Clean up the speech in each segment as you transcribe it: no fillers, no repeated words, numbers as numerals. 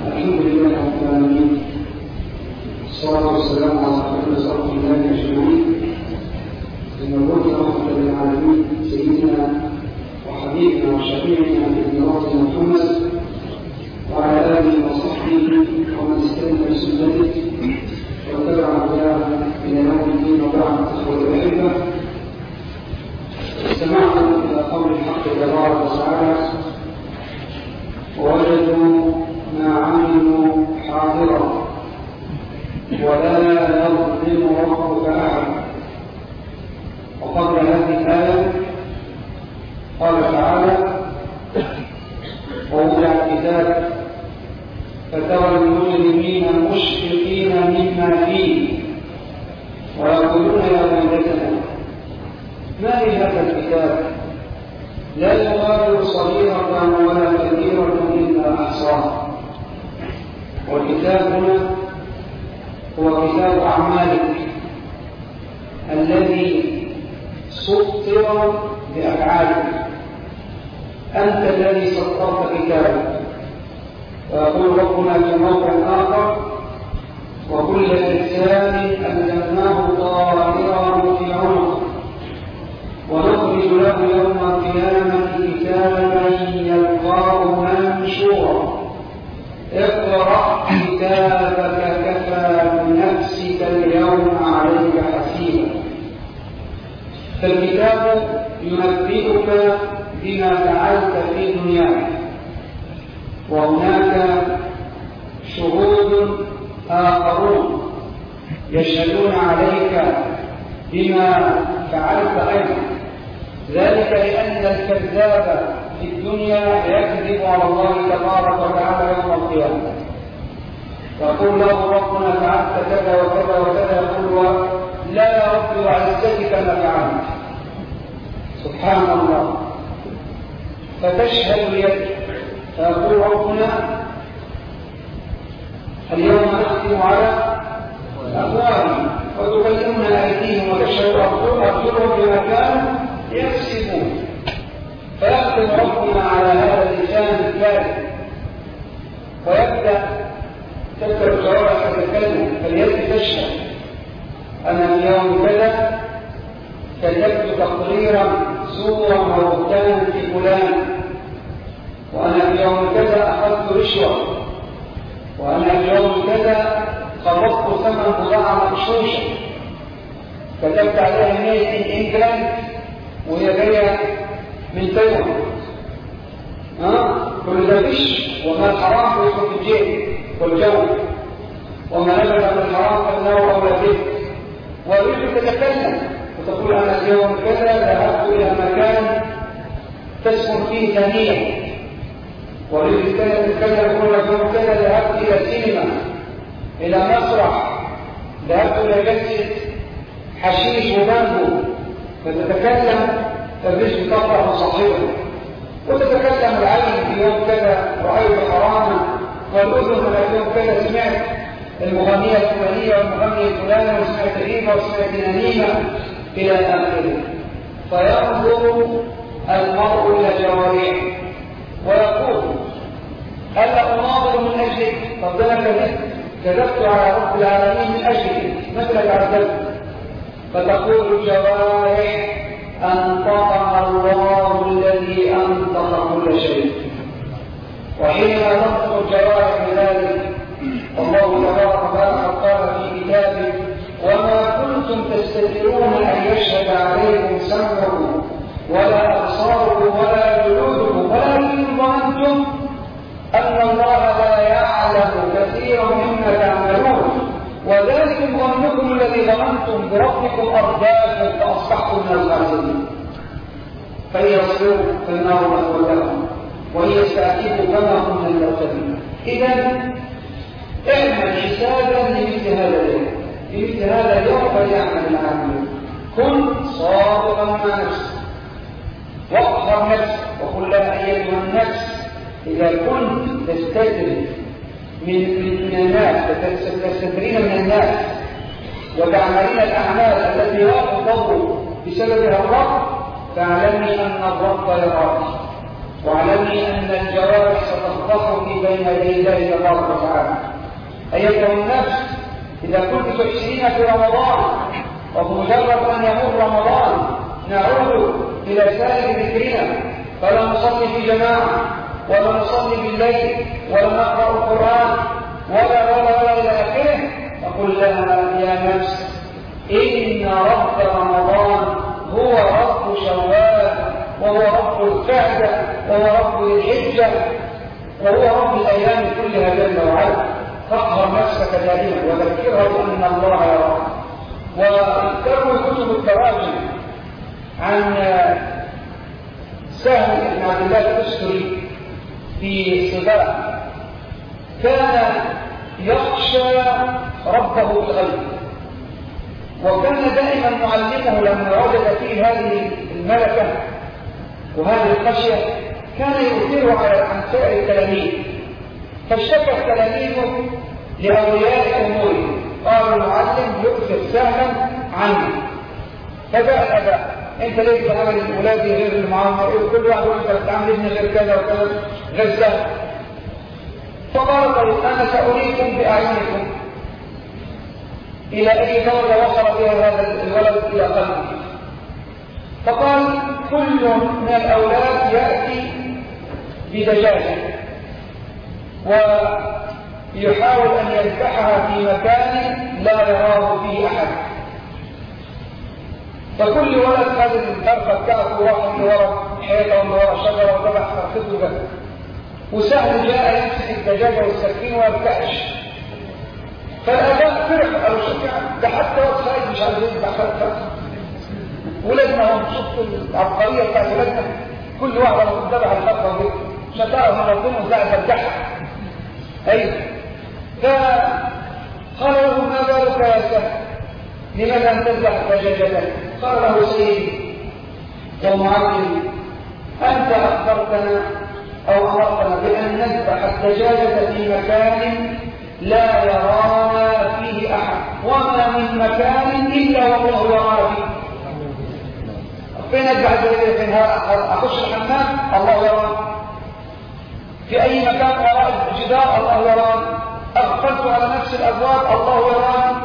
الحمد لله رب العالمين، الصلاة والسلام على خير خلق الله أجمعين، المبعوث رحمة للعالمين سيدنا وحبيبنا وشفيعنا نبينا محمد وعلى آله وصحبه ومن استنى بسنته واتبع هداه إلى يوم الدين. وبعد، إخوة الأحبة، استمعنا إلى قول الحق تبارك وتعالى: ووجدوا ما عملوا حاضرا ولا يظلم ربك أحدا. وقبل هذه الآية قال تعالى: ووضع الكتاب فترى المجرمين مشفقين مما فيه ويقولون يا ويلتنا ما لهذا الكتاب لا يغادر صغيرة ولا كبيرة إلا أحصاها. والكتاب هنا هو كتاب أعمالك الذي سطر بأفعالك. أنت الذي سطرت كتابك. ويقول ربنا في موضع آخر: وكل إنسان ألزمناه طائره في عنقه ونخرج له يوم القيامة كتابا يلقاه منشورا اقرأ كتابك كفى بنفسك اليوم عليك حسيبا. فالكتاب ينبئك بما فعلت في دنياك، وهناك شهود آخرون يشهدون عليك بما فعلت أيضا. ذلك لأن الكذاب في الدنيا يكذب على الله تبارك وتعالى يوم القيامة. يقول له ربنا فعلت كذا وكذا وكذا، يقول لا يا رب وعزتك ما فعلت. سبحان الله. فتشهد اليد فيقول ربنا: اليوم نختم على أفواههم وتكلمنا أيديهم وتشهد أرجلهم بما كانوا يكسبون. فيختم ربنا على هذا اللسان الكاذب ويبدأ تبدأ الجوارح تتكلم. فاليد تشهد: أنا في يوم كذا كتبت تقريرا زورا وبهتانا في فلان، وأنا في يوم كذا أخذت رشوة، وأنا في يوم كذا قبضت ثمن بضاعة مغشوشة كتبت عليها ميت إن إنجلاند وهي جاية من تايوان. كل ده غش، وما الحرام يدخل في الجيب والجو، وما نبت من الحرام فالنار أولى به. ويريد تتكلم وتقول: أنا في يوم كذا ذهبت إلى مكان تسكن فيه ثانية. ويريد تتكلم يقول: في يوم كذا ذهبت إلى السينما، إلى مسرح، ذهبت إلى جلسة حشيش وبانجو. فتتكلم فالرجل تطرح صاحبه، وتتكلم العين: في يوم كذا رأيت حراما، والأذن في يوم كذا سمعت المغنية الفلانية والمغني الفلاني وسمعت ريبة وسمعت نميمة إلى آخره. فينظر المرء إلى جوارحه ويقول: ألا أناظر من أجلك؟ طب أنا كذبت على رب العالمين من أجلك، مثلك عذبت. فتقول الجوارح: أنطقها الله الذي أنطق كل شيء. وحينما تنطق الجوارح بذلك، الله تبارك وتعالى قال في كتابه: وما كنتم تستترون أن يشهد عليكم سمعكم ولا أبصاركم ولا جلودكم ولكن ظننتم أن الله لا يعلم كثيرا مما تعملون وذلكم ظنكم الذي ظننتم بربكم أرداكم فأصبحتم من الخاسرين. فإن يصبروا فالنار مثوى لهم وإن يستعتبوا فما هم من المعتدين. إذا اعمل حسابا لمثل هذا اليوم، لمثل هذا اليوم فليعمل العاملون. كن صادقا مع نفسك واقهر نفسك وقل لها: أيتها النفس، إذا كنت تستدري من الناس، تستدرين من الناس وتعملين الأعمال التي لا تضر بسببها الرب، فاعلمي أن الرب يراك واعلمي أن الجوارح ستفضحك بين يدي الله تبارك وتعالى. أيتها النفس، إذا كنت تحسنين في رمضان وبمجرد أن يمر رمضان نعود إلى سائر ذكرنا، فلا نصلي في جماعة ولا نصلي بالليل ولا نقرأ القرآن ولا إلى آخره، أقول لها يا نفس إن رب رمضان هو رب شوال، وهو رب القعدة، وهو رب الحجة، وهو رب الأيام كلها جل وعلا. فاقهر نفسك دائما وذكرها بأن الله يراك. وتروي كتب التراجم عن سهل بن عبد الله التستري في سباق كان يخشى ربه بالغيب، وكان دائما معلمه لما وجد فيه هذه الملكة وهذه الخشية كان يؤثره عن سائر التلاميذ. فاشتكى التلاميذ لأولياء أموره، قالوا المعلم يؤثر سهلا عنه. فجاء الأباء: أنت ليه بتعمل الأولاد غير المعامر؟ كل واحد يقول أنت بتعمل ابني غير كذا وكذا غير سهل. فقال: طيب أنا سأريكم بأعينكم إلى أي درجة وصل بها هذا الولد إلى قلبه. فقال: كل من الأولاد يأتي بدجاجة ويحاول أن يذبحها في مكان لا يراه فيه أحد، فكل ولد خد الفرخة بتاعته وراح من وراء حيطة ومن وراء شجرة وذبح فرخته وجه. وسهل جاء يمسك الدجاجة والسكين ويرتعش. فالآباء فرح، قالوا شوف ده حتى وقت سعيد مش عايز يذبح فرخة. ولادنا هم شفتوا العبقرية بتاعت ولادنا، كل واحد لما ذبح الفرخة وجه مش هتعرف من ربنا وزعل ذبحها. أيوه. فقال له: ما بالك يا سهل؟ لماذا أن تذبح دجاجتك؟ قال له: سيدي ومعلم، أنت أخبرتنا أو أمرتنا بأن نذبح الدجاجة في مكان لا يرانا فيه أحد، وما من مكان إلا والله يرانا فيه. فين أذبح الدجاجة؟ فين أخش الحمام؟ الله يرانا. في أي مكان وراء الجدار؟ الله يرانا. أغفلت على نفس الأبواب؟ الله يرانا.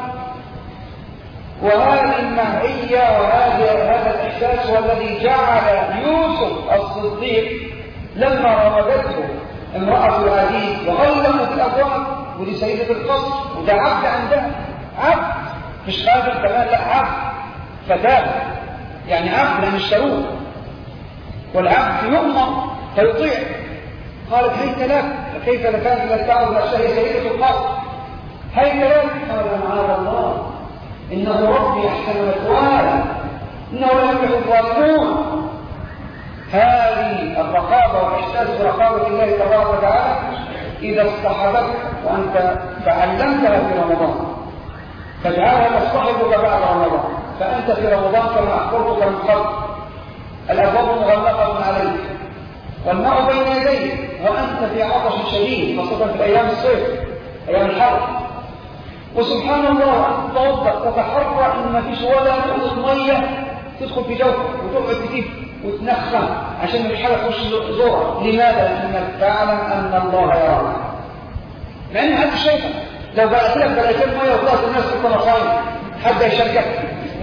وهذه المعية وهذا الإحساس هو الذي جعل يوسف الصديق لما راودته امرأة العزيز وغلقت الأبواب، ودي سيدة القصر وده عبد عندها، عبد مش خادم كمان، لا عبد فتاة، يعني عبد لأن اشتروه، والعبد يؤمر فيطيع. قالت: هيت لك، فكيف لكانت لا تعرض نفسها سيدة القصر؟ هيت لك. قال: معاذ الله، إنه ربي أحسن مثواي، إنه لا يفلح الظالمون. هذه الرقابة والإحساس برقابة الله تبارك وتعالى إذا اصطحبتك وأنت تعلمتها في رمضان فاجعلها تصطحبك بعد رمضان، فأنت في رمضان كما أخبرتك من قبل الأبواب مغلقة عليك والماء بين يديك وأنت في عطش شديد، خاصة في أيام الصيف أيام الحر، وسبحان الله أنت توضأ تتحرى إن ما فيش ولا نقطة مية تدخل في جوفك وتقعد تجيب وتنخم عشان مش حاجة تخش زورك. لماذا؟ لأنك تعلم أن الله يراك، لأن أنت شايفك. لو بقت لك بلايين مية وطلعت الناس تكون صايم حد يشاركك.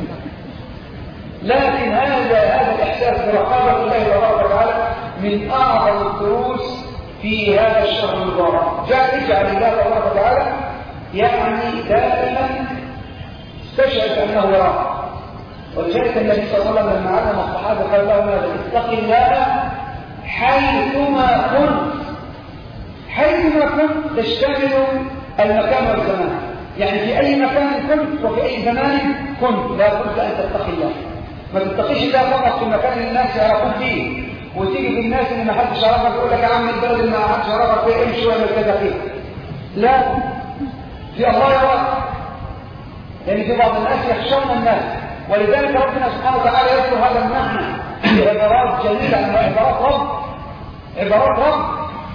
لكن هذا الإحساس برقابة الله تبارك وتعالى من أعظم الدروس في هذا الشهر المبارك. اجعل الله تبارك وتعالى يعني دائما استشعر أنه يراك. ولذلك النبي صلى الله عليه وسلم لما علم الصحابة قال لهم: اتق الله حيثما كنت. حيثما كنت تشتمل المكان والزمان، يعني في أي مكان كنت وفي أي زمان كنت لا بد أن تتقي الله. ما تتقيش الله فقط في مكان الناس يعرفون فيه، وتيجي في الناس اللي ما حدش يعرفك يقول لك يا عم البلد اللي ما حدش يعرفك فيه امشي ولا كذا فيه. لا، في الله يراك، لأن في بعض الناس يخشون الناس، ولذلك ربنا سبحانه وتعالى يذكر هذا المعنى بعبارات جميلة من عبارات رب. عبارات رب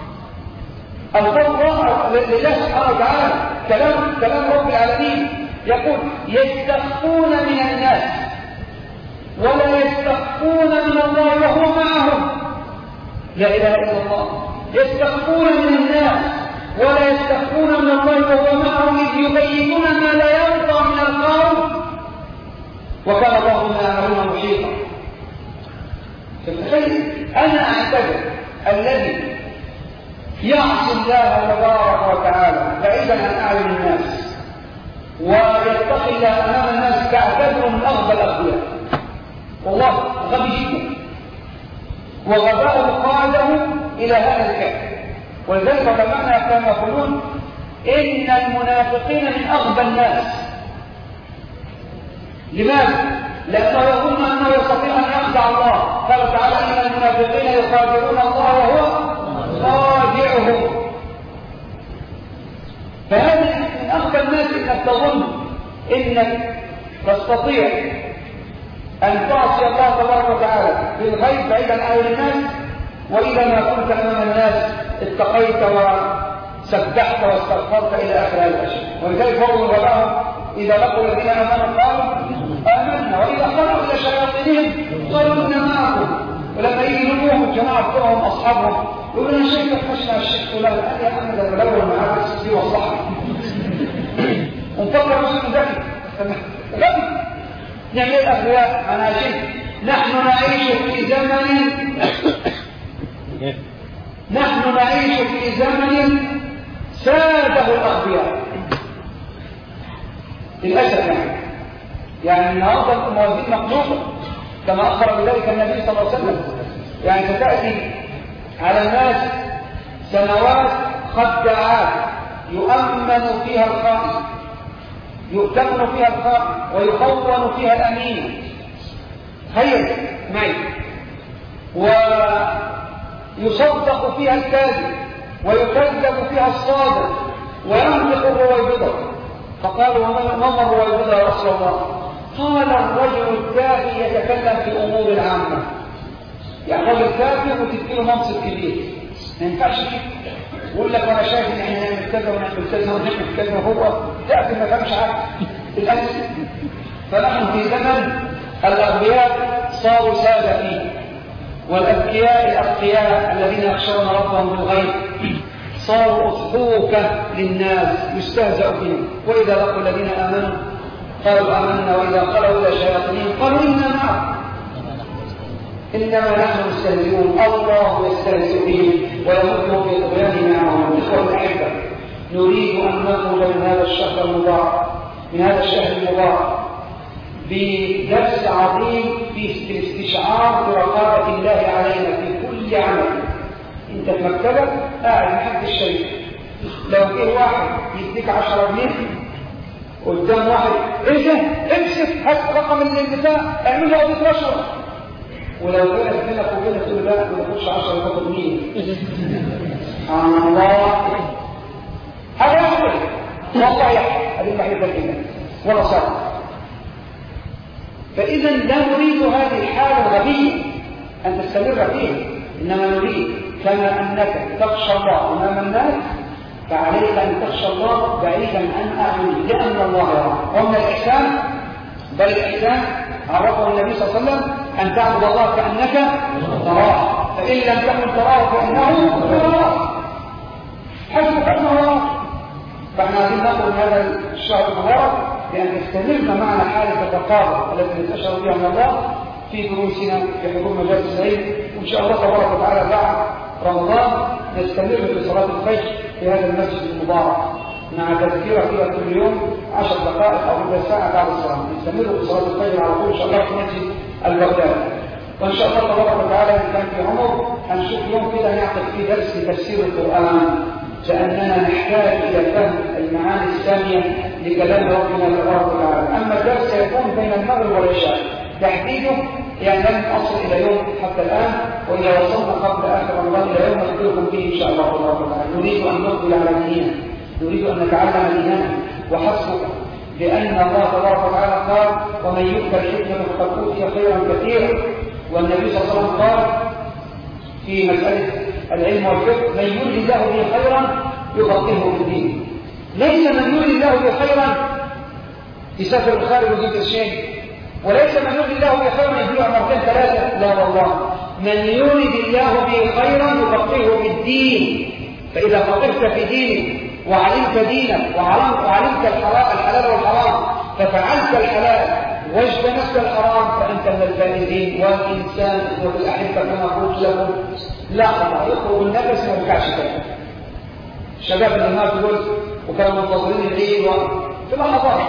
الفضل لله سبحانه وتعالى، كلام رب العالمين يقول: يستخفون من الناس ولا يستخفون من الله وهو معهم. لا إله إلا الله. يستخفون من الناس ولا يستخفون من الله وهو معهم إذ يبيتون ما لا يرضى من القول وكان الله بما يعملون محيطا. فتخيل أنا أعتبر الذي يعصي الله تبارك وتعالى بعيدا عن أعين الناس ويتقي الله أمام الناس كأعتبره من أغبى الأغبياء. والله غبي جدا وغباءه قاده إلى هذا الكهف. ولذلك علماءنا كانوا يقولون إن المنافقين من أغبى الناس. لماذا؟ لأنه يظن أنه يستطيع أن يخدع الله. قال تعالى إن المنافقين يخادعون الله وهو خادعهم. فهذا من أغبى الناس إنك تظن إنك تستطيع أن تعصي الله تبارك وتعالى بالغيب بعيدا عن أعين الناس، وإذا ما كنت أمام الناس اتقيت وسبحت واستغفرت إلى آخر هذا الشيء. ولذلك هم غباهم إذا لقوا الذين آمنوا قالوا آمنا، وإذا خلوا إلى شياطينهم قالوا إنا معكم. ولما يجي يلومهم الجماعة بتوعهم أصحابهم يقولون يا شيخ خشنا الشيخ فلان قال يا محمد أنا بلون معاك بس دي وصحني ونفكر مسلم ذكي غبي. نعمل الأغبياء مناجم. نحن نعيش في زمن ساده الأغبياء للأسف. يعني النهارده الموازين مقلوبة كما أخبر بذلك النبي صلى الله عليه وسلم. يعني ستأتي على الناس سنوات خداعات يؤمن فيها الخائن، يؤتمن فيها الخائن ويخون فيها الأمين. خير معي. ويصدق فيها الكاذب ويكذب فيها الصادق وينطق الرويبضة. فقالوا وما الرويبضة يا رسول الله؟ قال الرجل الكافي يتكلم في الأمور العامة. يعني رجل كافي وتديله منصب كبير ما ينفعش كده. يقول لك وانا شايف ان احنا نعمل كذا ونعمل كذا ونعمل كذا وهو كافي ما فهمش حاجه للاسف. فنحن في زمن الأغبياء صاروا سادة فيه، والأذكياء الأتقياء الذين يخشون ربهم بالغيب صاروا أضحوكة للناس يستهزأ بهم. وإذا لقوا الذين آمنوا قالوا آمنا وإذا خلوا إلى شياطينهم قالوا إنا معكم إنما نحن مستهزئون. الله يستهزئ بهم ويمدهم في طغيانهم معهم. إخوة الأحبة، نريد أن نخرج من هذا الشهر المبارك بدرس عظيم في الاستشعار برقابة الله علينا في كل عمل. انت في مكتبك قاعد محدش شيء، لو جه واحد يديك 10 جنيه قدام واحد ايه ده امسك هات رقم البتاع اعمل له قضيه رشوه، ولو كانت بينك وبينك تقول لا ما تاخدش 10 تاخد 100. سبحان الله. هذا يحصل والله يحصل. هذه المحيطه كده ولا صار. فإذا لا نريد هذه الحالة الغبية أن تستمر فيها، إنما نريد كما أنك تخشى الله أمام الناس فعليك أن تخشى الله بعيدا عن أعينهم لأن الله يرى. ومن الإحسان بل الإحسان عرفه النبي صلى الله عليه وسلم أن تعبد الله كأنك تراه، فإن لم تكن تراه فإنه يراك حسبك أنه يراك. فإحنا عايزين نأخذ هذا الشهر المبارك لأن تستمر معنا حالة الرقابة التي نتأشر بها من الله في دروسنا في حضور مجالس العلم. وإن شاء الله تبارك وتعالى بعد رمضان نستمر في صلاة الفجر في هذا المسجد المبارك مع تذكيرة فيها كل يوم 10 دقائق أو ربع ساعة بعد الصلاة. نستمر في صلاة الفجر على طول إن شاء الله في مسجد البغدادي. وإن شاء الله تبارك وتعالى إن كان في عمر هنشوف يوم كده نعقد فيه درس لتفسير القرآن، لأننا نحتاج إلى فهم المعاني السامية لكلام ربنا تبارك وتعالى. أما الدرس سيكون بين المغرب والعشاء تحديده يعني لم نصل إلى يوم حتى الآن، وإذا وصلنا قبل آخر رمضان إلى يوم نخبركم به إن شاء الله تبارك وتعالى. نريد أن نقبل على ديننا، نريد أن نتعلم ديننا وحسبك، لأن الله تبارك وتعالى قال ومن يؤت الحكمة فقد أوتي خيرا كثيرا. والنبي صلى الله عليه وسلم قال في مسألة العلم والفقه من يرد الله به خيرا يفقهه في الدين. ليس من يرد الله به خيرا يسافر الخارج ويجيب الشيء، وليس من يرد الله به خيرا يبيع مرتين ثلاثة، لا والله. من يريد الله به خيرا يفقهه في الدين. فإذا فقهت في دينك وعلمت دينك وعلمت الحلال والحرام ففعلت الحلال واجتنبت الحرام فأنت من الفائزين. والإنسان وبالأحبة كما قلت لكم لا خطأ يخرج النفس ما يرجعش تاني. شباب النهار دول وكانوا منتظرين العيد في لحظات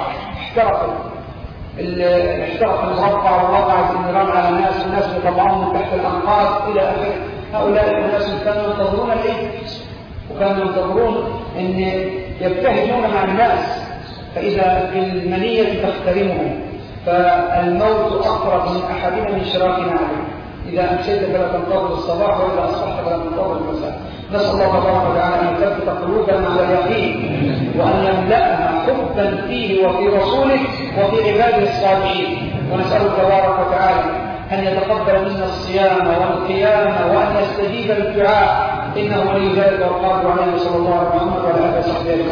احترق المربع ووقعت النيران على الناس والناس يطلعون من تحت الأنقاض إلى آخره. هؤلاء الناس كانوا ينتظرون العيد وكانوا ينتظرون أن يبتهجون مع الناس فإذا بالمنية تخترمهم. فالموت أقرب من أحدنا من شراك نعله. إذا أمسيت فلا تنتظر الصباح وإذا أصبحت فلا تنتظر المساء. نسأل الله تبارك وتعالى أن يثبت قلوبنا على اليقين وأن يملأها حبا فيه وفي رسوله وفي عباده الصالحين. ونسأله تبارك وتعالى أن يتقبل منا الصيام والقيام وأن يستجيب الدعاء إنه ولي ذلك والقادر عليه. صلى الله عليه وسلم وعلى آله وصحبه